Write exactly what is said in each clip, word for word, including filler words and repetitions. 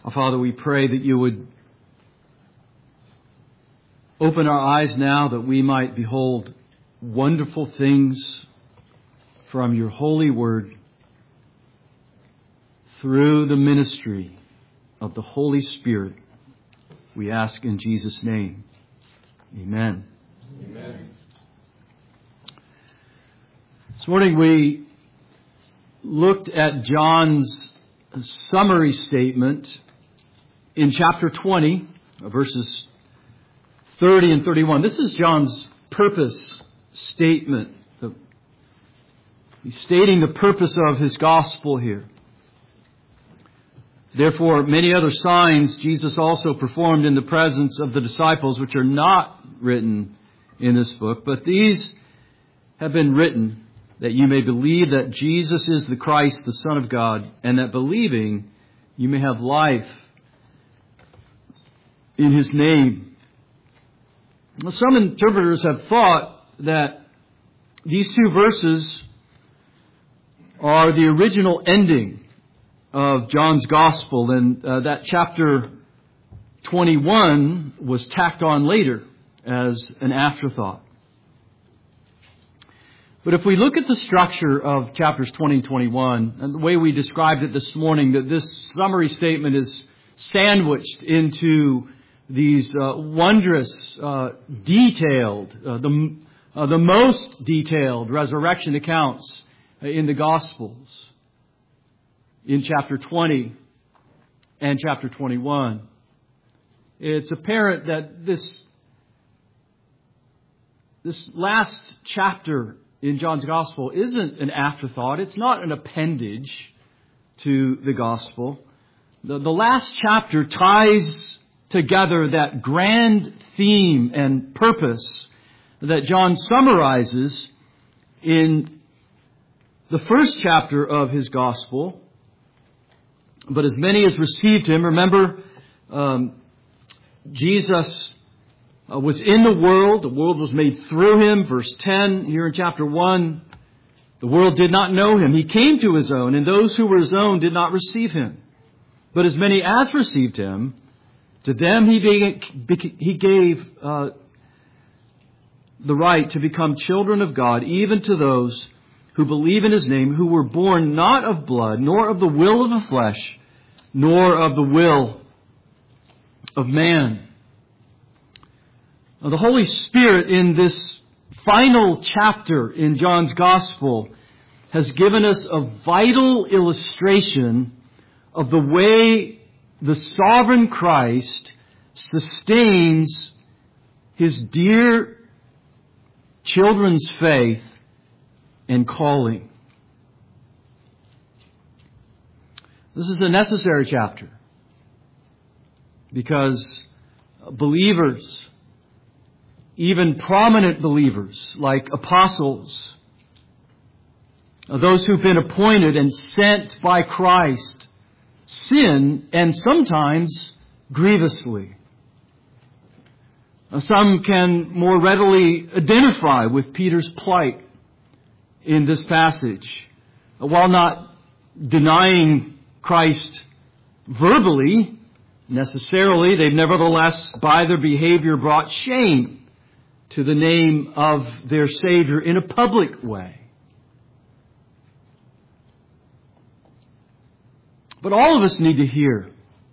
Our Father, we pray that you would open our eyes now that we might behold wonderful things from your holy word through the ministry of the Holy Spirit. We ask in Jesus' name. Amen. Amen. This morning we looked at John's summary statement in chapter twenty, verses thirty and thirty-one. This is John's purpose statement. He's stating the purpose of his gospel here. Therefore, many other signs Jesus also performed in the presence of the disciples, which are not written in this book, but these have been written that you may believe that Jesus is the Christ, the Son of God, and that believing you may have life in His name. Well, some interpreters have thought that these two verses are the original ending of John's Gospel, and uh, that chapter twenty-one was tacked on later as an afterthought. But if we look at the structure of chapters twenty and twenty-one, and the way we described it this morning, that this summary statement is sandwiched into these uh, wondrous, uh, detailed, uh, the, uh, the most detailed resurrection accounts in the Gospels, in chapter twenty and chapter twenty-one. It's apparent that this, this last chapter in John's Gospel isn't an afterthought. It's not an appendage to the Gospel. The, the last chapter ties together that grand theme and purpose that John summarizes in the first chapter of his Gospel. But as many as received Him, remember, um, Jesus uh, was in the world. The world was made through Him. Verse ten here in chapter one. The world did not know Him. He came to His own, and those who were His own did not receive Him. But as many as received Him, to them He, be, he gave uh, the right to become children of God, even to those who believe in His name, who were born not of blood, nor of the will of the flesh, nor of the will of man. Now, the Holy Spirit in this final chapter in John's Gospel has given us a vital illustration of the way the sovereign Christ sustains His dear children's faith and calling. This is a necessary chapter because believers, even prominent believers like apostles, those who've been appointed and sent by Christ, sin, and sometimes grievously. Some can more readily identify with Peter's plight in this passage. While not denying Christ verbally, necessarily, they've nevertheless, by their behavior, brought shame to the name of their Savior in a public way. But all of us need to hear.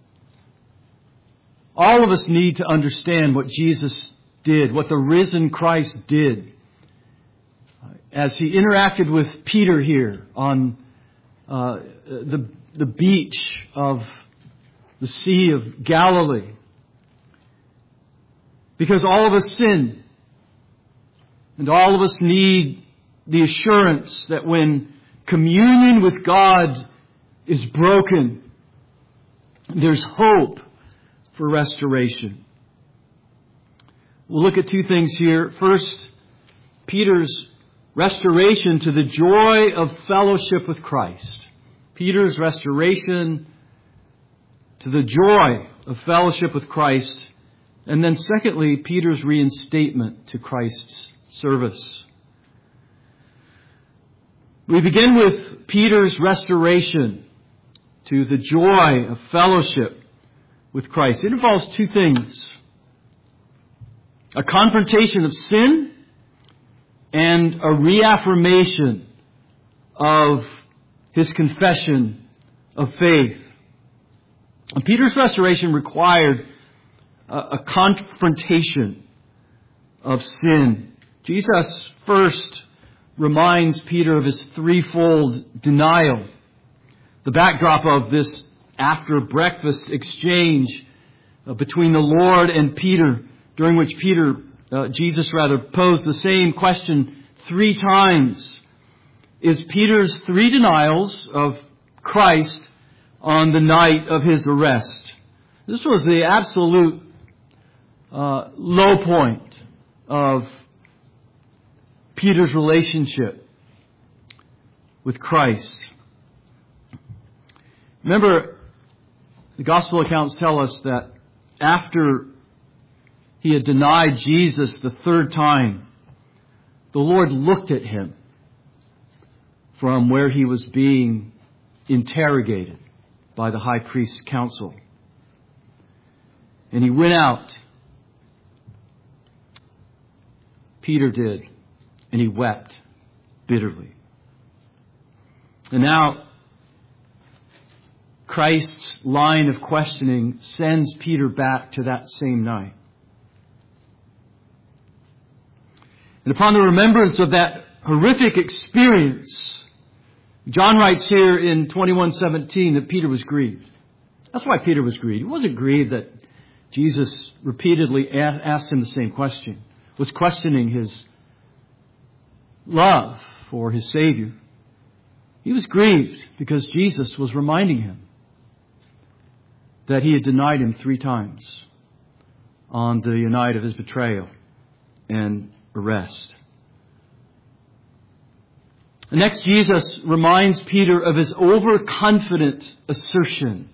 All of us need to understand what Jesus did, what the risen Christ did, as He interacted with Peter here on uh, the, the beach of the Sea of Galilee. Because all of us sin. And all of us need the assurance that when communion with God is broken, there's hope for restoration. We'll look at two things here. First, Peter's restoration to the joy of fellowship with Christ. Peter's restoration to the joy of fellowship with Christ. And then secondly, Peter's reinstatement to Christ's service. We begin with Peter's restoration to the joy of fellowship with Christ. It involves two things: a confrontation of sin and a reaffirmation of his confession of faith. And Peter's restoration required a, a confrontation of sin. Jesus first reminds Peter of his threefold denial. The backdrop of this after breakfast exchange uh, between the Lord and Peter, during which Peter, uh, Jesus rather, posed the same question three times, is Peter's three denials of Christ on the night of his arrest. This was the absolute uh, low point of Peter's relationship with Christ. Remember, the gospel accounts tell us that after he had denied Jesus the third time, the Lord looked at him from where he was being interrogated by the high priest's council. And he went out, Peter did, and he wept bitterly. And now, Christ's line of questioning sends Peter back to that same night. And upon the remembrance of that horrific experience, John writes here in twenty-one seventeen that Peter was grieved. That's why Peter was grieved. He wasn't grieved that Jesus repeatedly asked him the same question, was questioning his love for his Savior. He was grieved because Jesus was reminding him that he had denied him three times on the night of his betrayal and arrest. Next, Jesus reminds Peter of his overconfident assertion.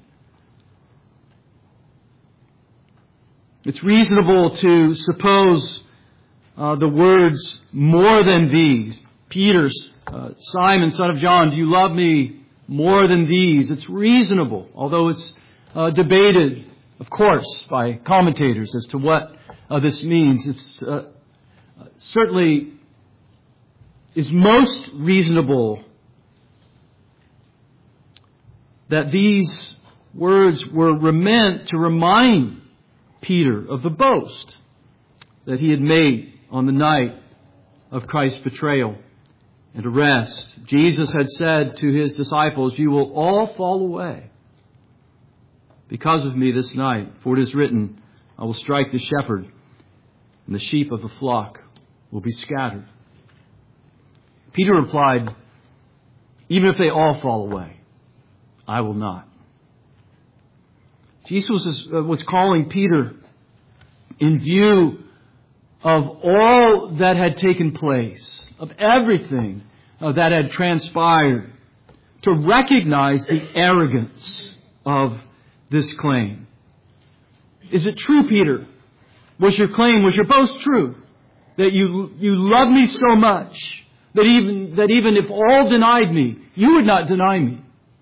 It's reasonable to suppose uh, the words, more than these. Peter's, uh, Simon, son of John, do you love me more than these? It's reasonable, although it's uh, debated, of course, by commentators as to what uh, this means. It's uh, certainly is most reasonable that these words were meant to remind Peter of the boast that he had made on the night of Christ's betrayal and arrest. Jesus had said to his disciples, "You will all fall away because of me this night, for it is written, I will strike the shepherd, and the sheep of the flock will be scattered." Peter replied, "Even if they all fall away, I will not." Jesus was calling Peter, in view of all that had taken place, of everything that had transpired, to recognize the arrogance of this claim. Is it true, Peter? Was your claim, was your boast true? That you, you love me so much that even, that even if all denied me, you would not deny me?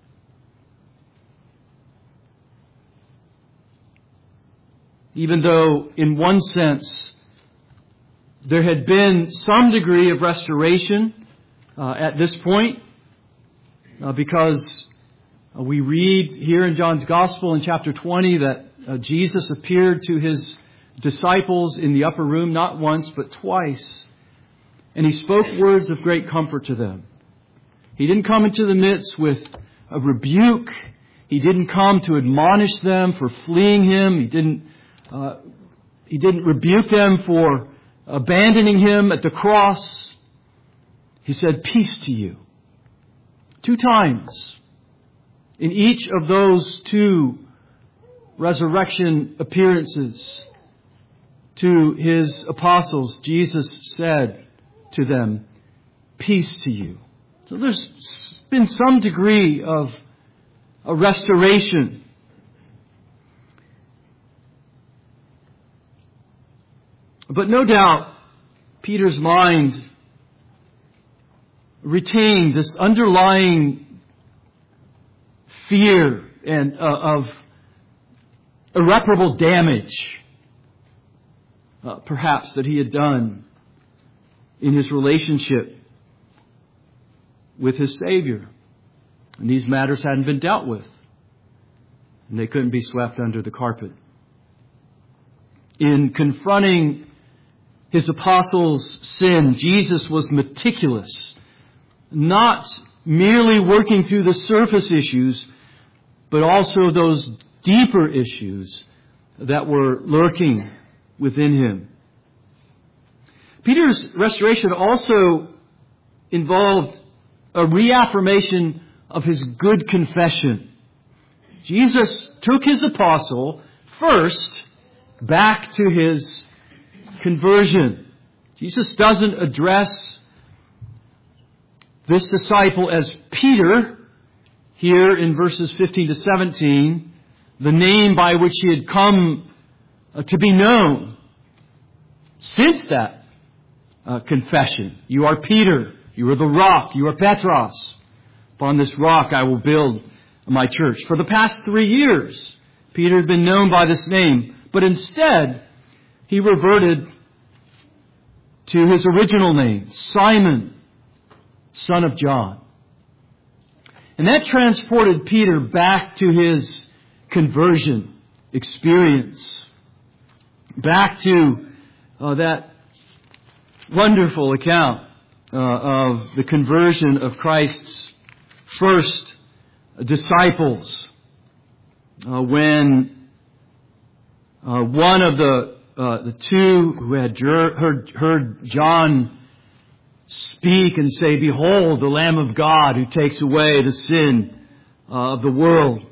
Even though, in one sense, there had been some degree of restoration uh, at this point, uh, because uh, we read here in John's Gospel in chapter twenty that uh, Jesus appeared to his disciples in the upper room not once but twice, and he spoke words of great comfort to them. He didn't come into the midst with a rebuke. He didn't come to admonish them for fleeing him. He didn't Uh, he didn't rebuke them for abandoning him at the cross. He said, "Peace to you." Two times in each of those two resurrection appearances to his apostles, Jesus said to them, "Peace to you." So there's been some degree of a restoration. But no doubt, Peter's mind retained this underlying fear and uh, of irreparable damage, uh, perhaps, that he had done in his relationship with his Savior. And these matters hadn't been dealt with. And they couldn't be swept under the carpet. In confronting his apostles' sin, Jesus was meticulous, not merely working through the surface issues, but also those deeper issues that were lurking within him. Peter's restoration also involved a reaffirmation of his good confession. Jesus took his apostle first back to his conversion. Jesus doesn't address this disciple as Peter here in verses fifteen to seventeen, the name by which he had come to be known since that uh, confession. You are Peter. You are the rock. You are Petros. Upon this rock I will build my church. For the past three years, Peter had been known by this name, but instead he reverted to his original name, Simon, son of John. And that transported Peter back to his conversion experience, back to uh, that wonderful account uh, of the conversion of Christ's first disciples, uh, when uh, one of the uh, the two who had heard, heard John speak and say, "Behold, the Lamb of God who takes away the sin uh, of the world."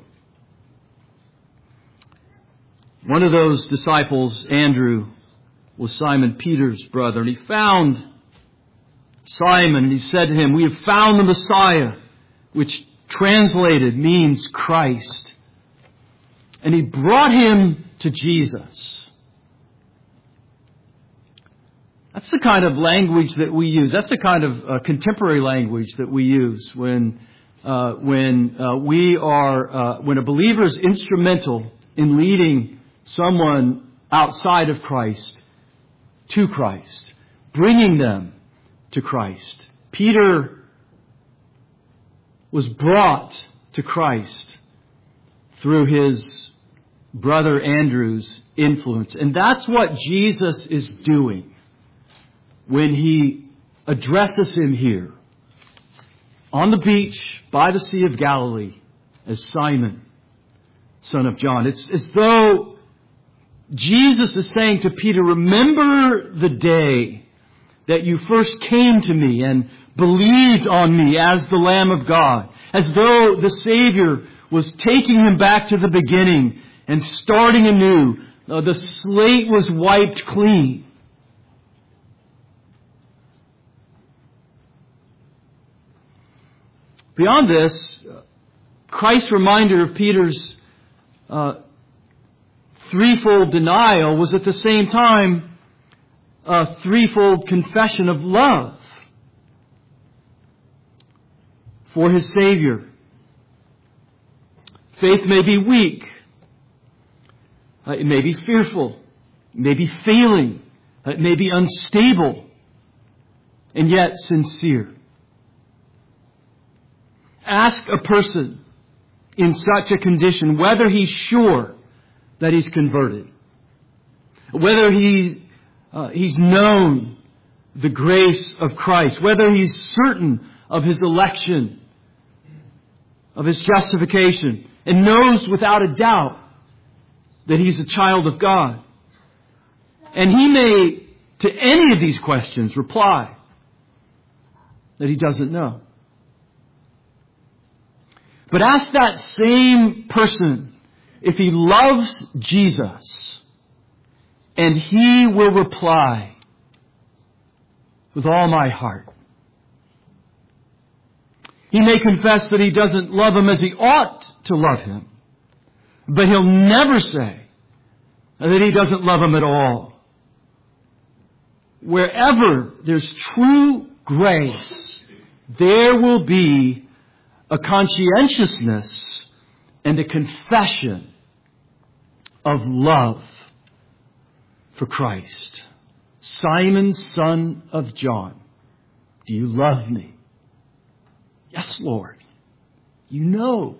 One of those disciples, Andrew, was Simon Peter's brother. And he found Simon and he said to him, "We have found the Messiah," which translated means Christ. And he brought him to Jesus. That's the kind of language that we use. That's the kind of uh, contemporary language that we use when uh, when uh, we are uh, when a believer is instrumental in leading someone outside of Christ to Christ, bringing them to Christ. Peter was brought to Christ through his brother Andrew's influence. And that's what Jesus is doing when he addresses him here on the beach by the Sea of Galilee as Simon, son of John. It's as though Jesus is saying to Peter, "Remember the day that you first came to me and believed on me as the Lamb of God," as though the Savior was taking him back to the beginning and starting anew. Uh, the slate was wiped clean. Beyond this, Christ's reminder of Peter's uh, threefold denial was at the same time a threefold confession of love for his Savior. Faith may be weak. Uh, it may be fearful. It may be failing. Uh, it may be unstable. And yet sincere. Ask a person in such a condition whether he's sure that he's converted. Whether he, uh, he's known the grace of Christ. Whether he's certain of his election, of his justification, and knows without a doubt that he's a child of God. And he may, to any of these questions, reply that he doesn't know. But ask that same person if he loves Jesus, and he will reply, "With all my heart." He may confess that he doesn't love him as he ought to love him, but he'll never say that he doesn't love him at all. Wherever there's true grace, there will be a conscientiousness and a confession of love for Christ. Simon, son of John, do you love me? Yes, Lord. You know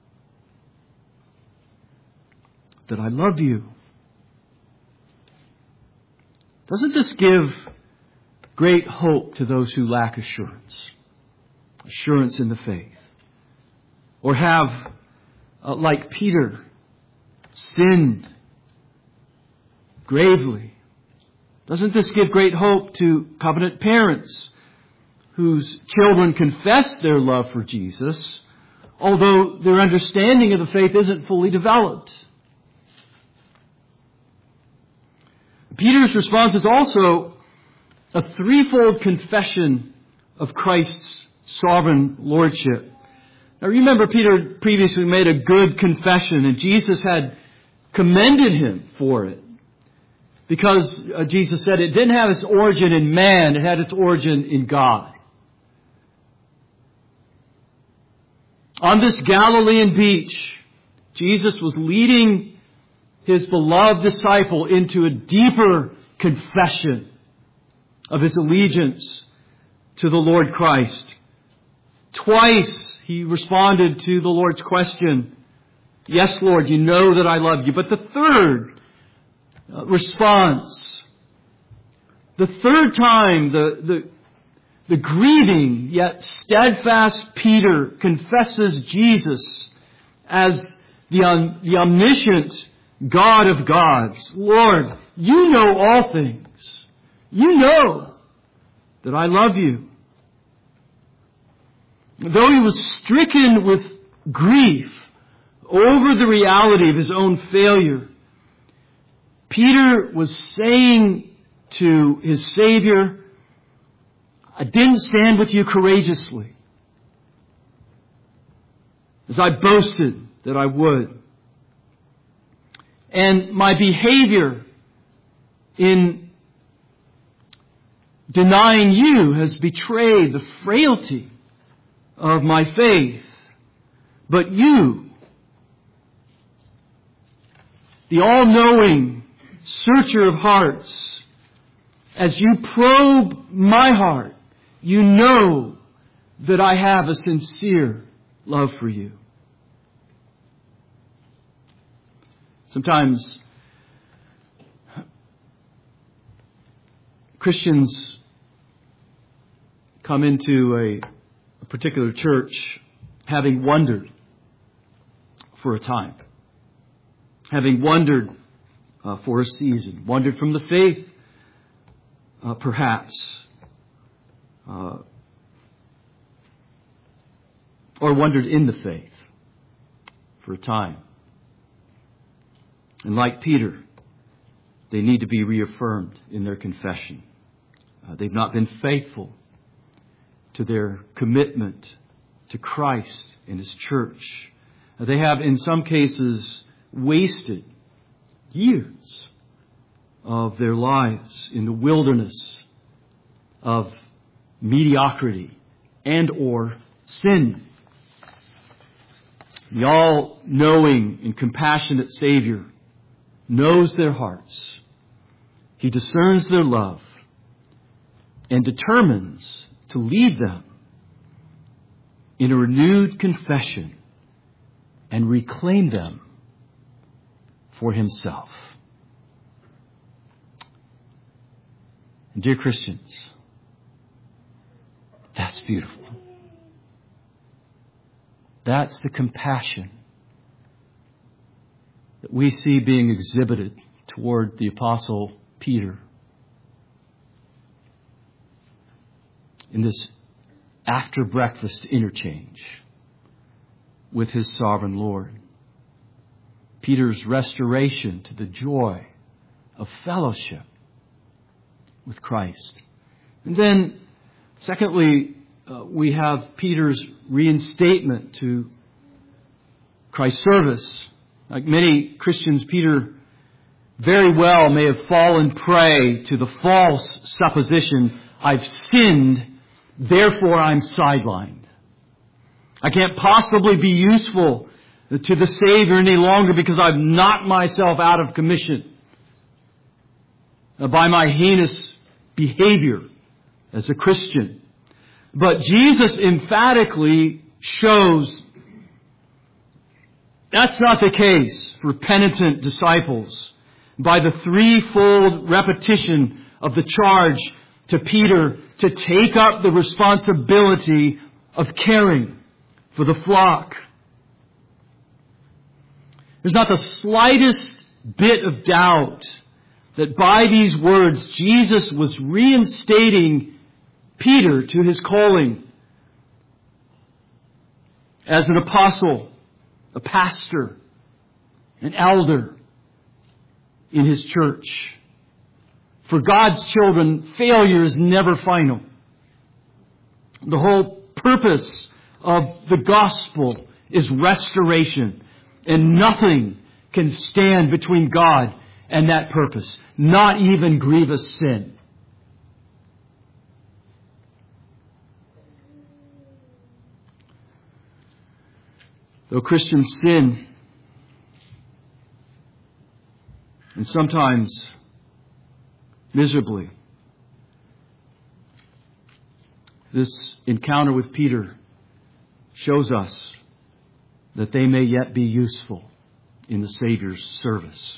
that I love you. Doesn't this give great hope to those who lack assurance? Assurance in the faith. Or have, uh, like Peter, sinned gravely. Doesn't this give great hope to covenant parents whose children confess their love for Jesus, although their understanding of the faith isn't fully developed? Peter's response is also a threefold confession of Christ's sovereign lordship. Now remember, Peter previously made a good confession, and Jesus had commended him for it. Because uh, Jesus said it didn't have its origin in man, it had its origin in God. On this Galilean beach, Jesus was leading His beloved disciple into a deeper confession of his allegiance to the Lord Christ. Twice he responded to the Lord's question, yes, Lord, you know that I love you. But the third uh, response, the third time, the, the, the grieving yet steadfast Peter confesses Jesus as the, um, the omniscient God of gods. Lord, you know all things. You know that I love you. Though he was stricken with grief over the reality of his own failure, Peter was saying to his Savior, I didn't stand with you courageously, as I boasted that I would. And my behavior in denying you has betrayed the frailty of my faith. But you, the all-knowing searcher of hearts, as you probe my heart, you know that I have a sincere love for you. Sometimes Christians come into a, a particular church having wondered for a time, having wondered uh, for a season, wandered from the faith, uh, perhaps, uh, or wandered in the faith for a time. And like Peter, they need to be reaffirmed in their confession. Uh, they've not been faithful to their commitment to Christ and His church. Uh, they have, in some cases, wasted years of their lives in the wilderness of mediocrity and or sin. The all-knowing and compassionate Savior knows their hearts. He discerns their love and determines to lead them in a renewed confession and reclaim them for Himself. And dear Christians, that's beautiful. That's the compassion that we see being exhibited toward the Apostle Peter in this after breakfast interchange with his sovereign Lord. Peter's restoration to the joy of fellowship with Christ. And then, secondly, uh, we have Peter's reinstatement to Christ's service. Like many Christians, Peter very well may have fallen prey to the false supposition, I've sinned, therefore I'm sidelined. I can't possibly be useful to the Savior any longer because I've knocked myself out of commission by my heinous behavior as a Christian. But Jesus emphatically shows that's not the case for penitent disciples by the threefold repetition of the charge to Peter to take up the responsibility of caring for the flock. There's not the slightest bit of doubt that by these words Jesus was reinstating Peter to his calling as an apostle, a pastor, an elder in his church. For God's children, failure is never final. The whole purpose of the gospel is restoration, and nothing can stand between God and that purpose, not even grievous sin. Though Christians sin, and sometimes miserably, this encounter with Peter shows us that they may yet be useful in the Savior's service.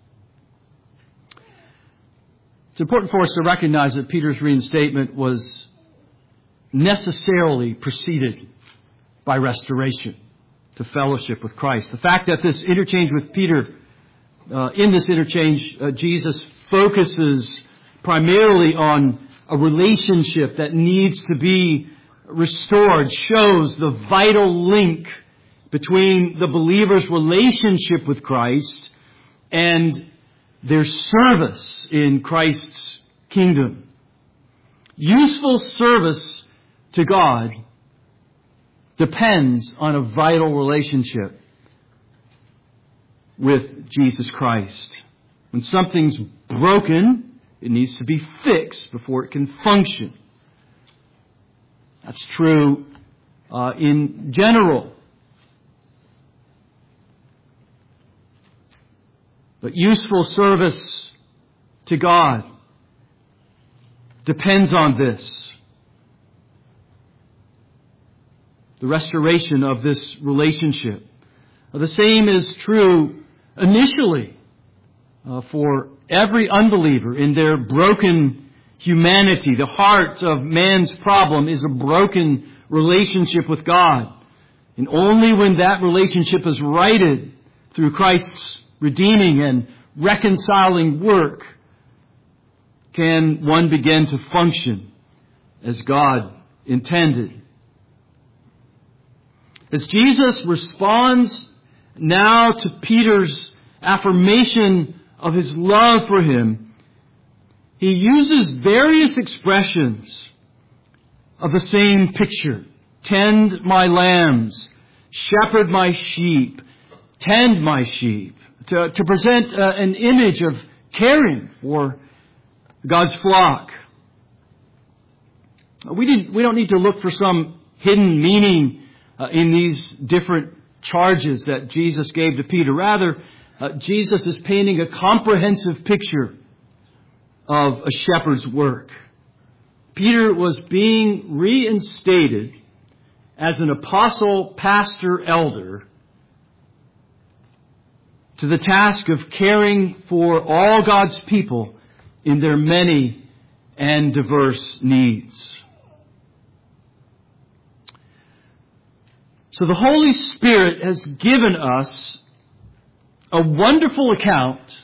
It's important for us to recognize that Peter's reinstatement was necessarily preceded by restoration to fellowship with Christ. The fact that this interchange with Peter, uh, in this interchange, uh, Jesus focuses primarily on a relationship that needs to be restored, shows the vital link between the believer's relationship with Christ and their service in Christ's kingdom. Useful service to God depends on a vital relationship with Jesus Christ. When something's broken, it needs to be fixed before it can function. That's true uh, in general. But useful service to God depends on this. The restoration of this relationship. The same is true initially uh, for every unbeliever in their broken humanity. The heart of man's problem is a broken relationship with God. And only when that relationship is righted through Christ's redeeming and reconciling work can one begin to function as God intended. As Jesus responds now to Peter's affirmation of his love for him, he uses various expressions of the same picture. Tend my lambs, shepherd my sheep, tend my sheep. To, to present uh, an image of caring for God's flock. We, didn't, we don't need to look for some hidden meaning uh, in these different charges that Jesus gave to Peter. Rather, uh, Jesus is painting a comprehensive picture of a shepherd's work. Peter was being reinstated as an apostle, pastor, elder to the task of caring for all God's people in their many and diverse needs. So the Holy Spirit has given us a wonderful account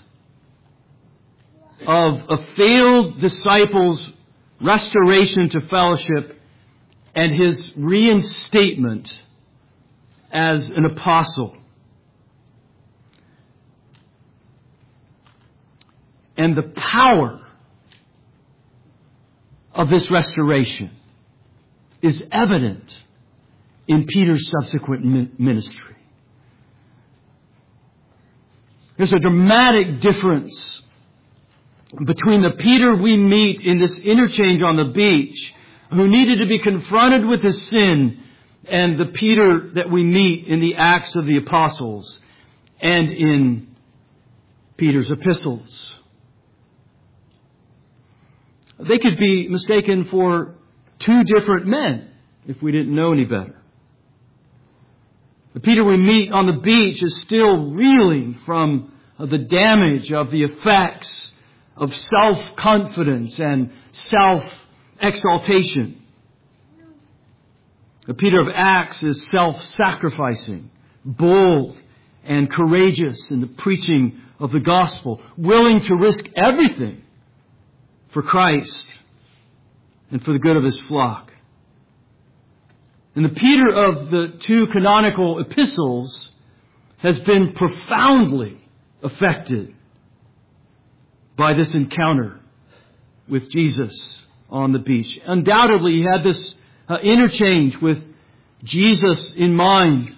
of a failed disciple's restoration to fellowship and his reinstatement as an apostle. And the power of this restoration is evident in Peter's subsequent ministry. There's a dramatic difference between the Peter we meet in this interchange on the beach, who needed to be confronted with his sin and the Peter that we meet in the Acts of the Apostles and in Peter's epistles. They could be mistaken for two different men if we didn't know any better. The Peter we meet on the beach is still reeling from the damage of the effects of self-confidence and self-exaltation. The Peter of Acts is self-sacrificing, bold, and courageous in the preaching of the gospel, willing to risk everything for Christ and for the good of His flock. And the Peter of the two canonical epistles has been profoundly affected by this encounter with Jesus on the beach. Undoubtedly, he had this uh, interchange with Jesus in mind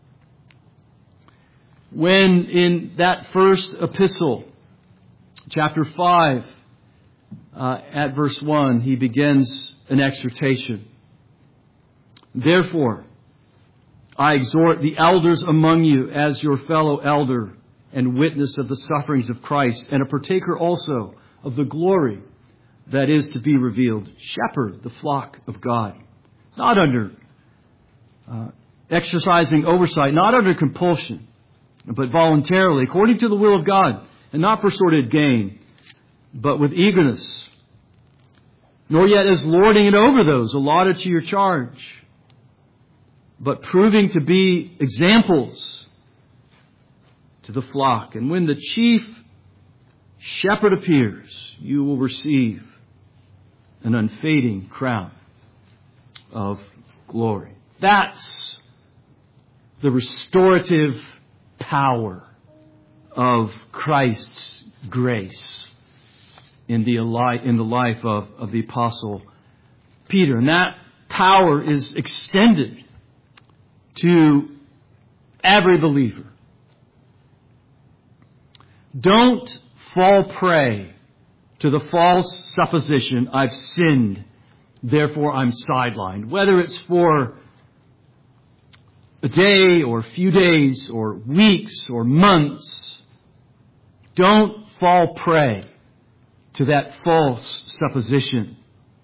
when in that first epistle, chapter five, uh, at verse one, he begins an exhortation. Therefore, I exhort the elders among you as your fellow elder and witness of the sufferings of Christ, and a partaker also of the glory that is to be revealed. Shepherd the flock of God, not under uh, exercising oversight, not under compulsion, but voluntarily, according to the will of God, and not for sordid gain, but with eagerness, nor yet as lording it over those allotted to your charge, but proving to be examples to the flock. And when the chief shepherd appears, you will receive an unfading crown of glory. That's the restorative power of Christ's grace in the in the life of, of the Apostle Peter. And that power is extended to every believer. Don't fall prey to the false supposition, I've sinned, therefore I'm sidelined. Whether it's for a day or a few days or weeks or months, don't fall prey to that false supposition.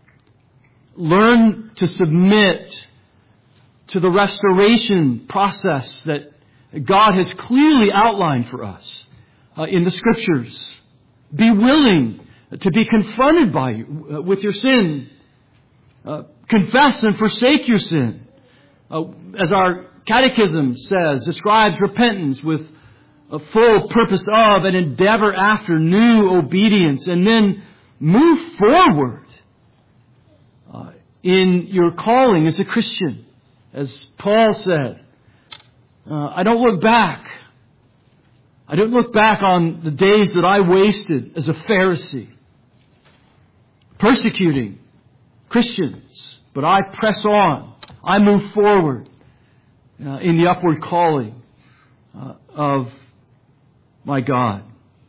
Learn to submit to the restoration process that God has clearly outlined for us uh, in the Scriptures. Be willing to be confronted by you uh, with your sin. Uh, confess and forsake your sin. Uh, as our Catechism says, describes repentance with a full purpose of and endeavor after new obedience, and then move forward uh, in your calling as a Christian. As Paul said, uh, I don't look back. I don't look back on the days that I wasted as a Pharisee, persecuting Christians, but I press on. I move forward uh, in the upward calling uh, of my God.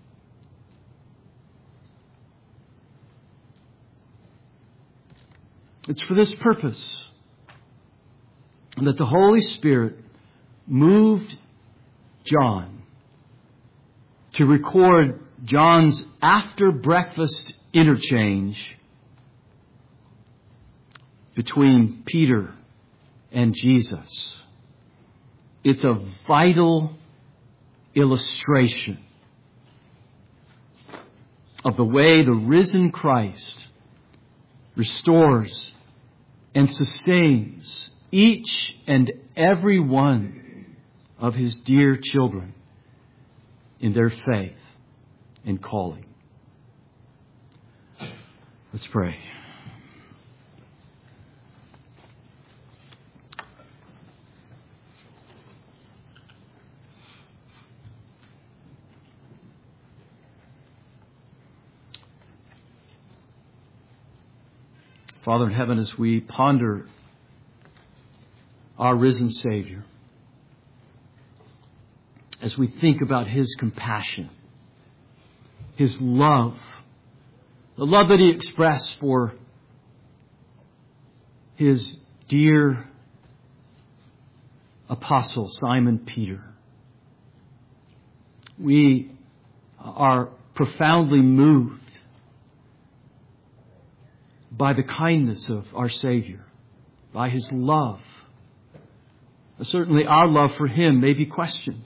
It's for this purpose that the Holy Spirit moved John to record John's after-breakfast interchange between Peter and Jesus. It's a vital illustration of the way the risen Christ restores and sustains each and every one of His dear children in their faith and calling. Let's pray. Father in heaven, as we ponder our risen Savior, as we think about His compassion, His love, the love that He expressed for His dear apostle Simon Peter. We are profoundly moved by the kindness of our Savior, by His love. Certainly our love for Him may be questioned.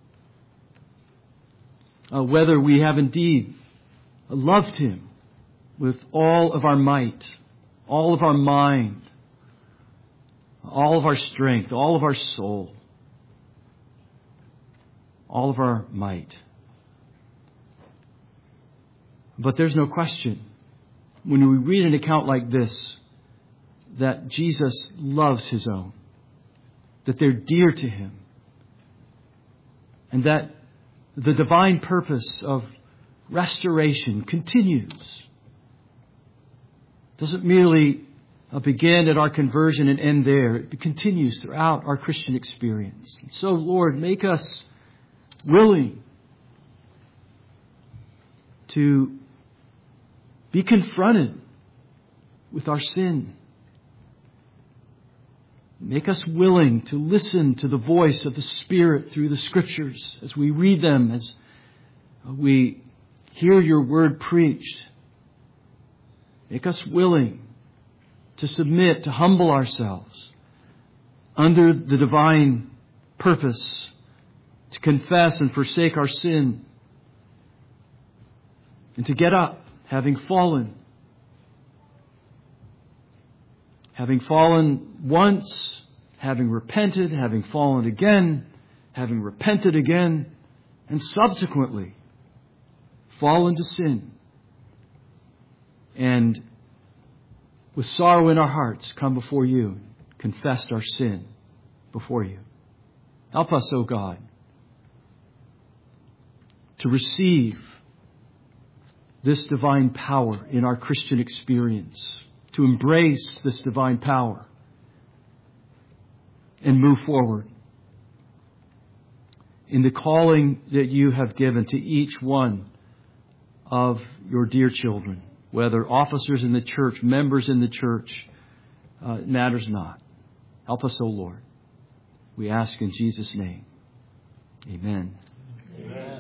Uh, whether we have indeed loved Him with all of our might, all of our mind, all of our strength, all of our soul, all of our might. But there's no question, when we read an account like this, that Jesus loves His own, that they're dear to Him, and that the divine purpose of restoration continues. It doesn't merely begin at our conversion and end there. It continues throughout our Christian experience. And so, Lord, make us willing to be confronted with our sin. Make us willing to listen to the voice of the Spirit through the Scriptures as we read them, as we hear your word preached. Make us willing to submit, to humble ourselves under the divine purpose, to confess and forsake our sin, and to get up, having fallen. Having fallen once, having repented, having fallen again, having repented again, and subsequently fall into sin. And with sorrow in our hearts, come before you, confess our sin before you. Help us, O God, to receive this divine power in our Christian experience, to embrace this divine power and move forward in the calling that you have given to each one of your dear children, whether officers in the church, members in the church, uh, it matters not. Help us, O Lord. We ask in Jesus' name. Amen. Amen.